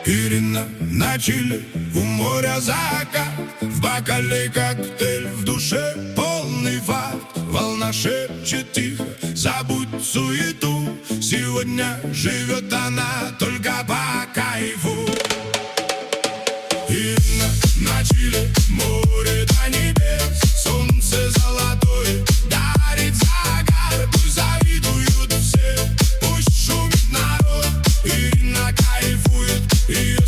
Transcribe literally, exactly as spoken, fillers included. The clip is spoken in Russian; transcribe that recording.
Ирина на чиле, у моря закат, в бокале коктейль, в душе полный факт. Волна шепчет тихо, забудь суету, сегодня живет она только по кайфу. Ирина на чиле, море до небес, солнце золотое дарит загар. Пусть завидуют все, пусть шумит народ, Ирина кайфует.